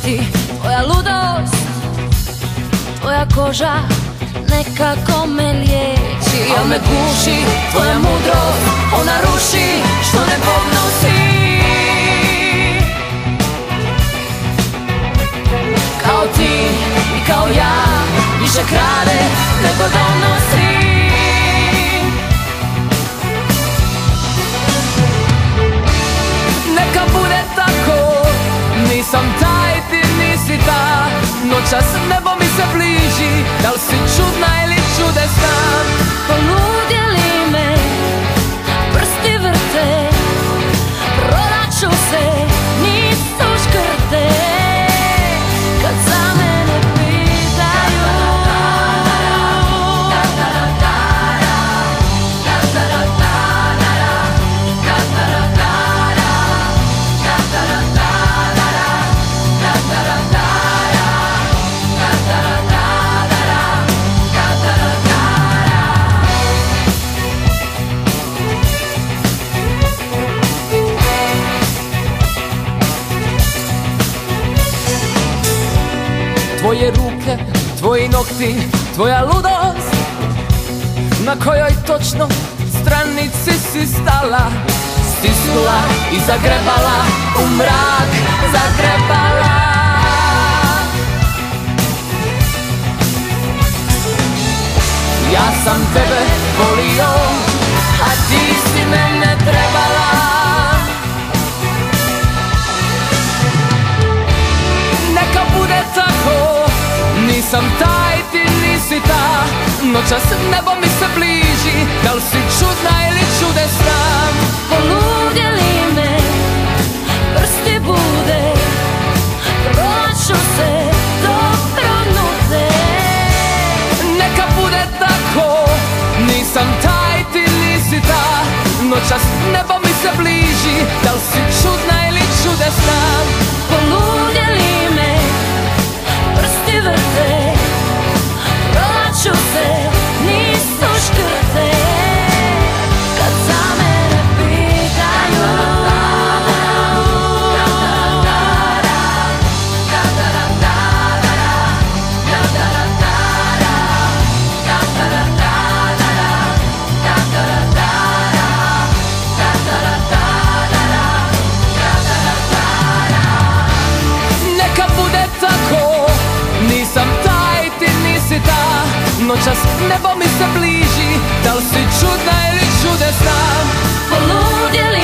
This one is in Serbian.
ti, tvoja ludost, tvoja koža nekako me liječi. Al me guši tvoja mudrost, ona ruši što ne podnosi. Kao ti i kao ja, više krade nego donosi. Neka bude tako, nisam taj, ti nisi ta. Noćas nebo mi se bliži, da li si čudna ili čudesna? Poludjeli me, prsti vrte, pronaću se, nisu škrte. Kad za mene pitaju, tvoje ruke, tvoji nokti, tvoja ludost, na kojoj točno stranici si stala, stisnula i zagrebala, u mrak zagrebala. Ja sam tebe volio, a ti si mene trebala. Neka bude tako, nisam taj, ti nisi ta. Noćas nebo mi se bliži, da li si čudna ili čudesna? Poludjeli me, prsti bude, pronaću se do pronute. Neka bude tako, nisam taj, ti nisi ta. Noćas nebo mi se bliži, da li si čudna ili čudesna? Poludjeli me, prsti vrte, pronaću se, nisu škrte. Kad za mene pitaju, neka bude tako, nisam taj, ti nisi ta. Noćas nebo mi se bliži, da li si čudna ili čudesna? Poludjeli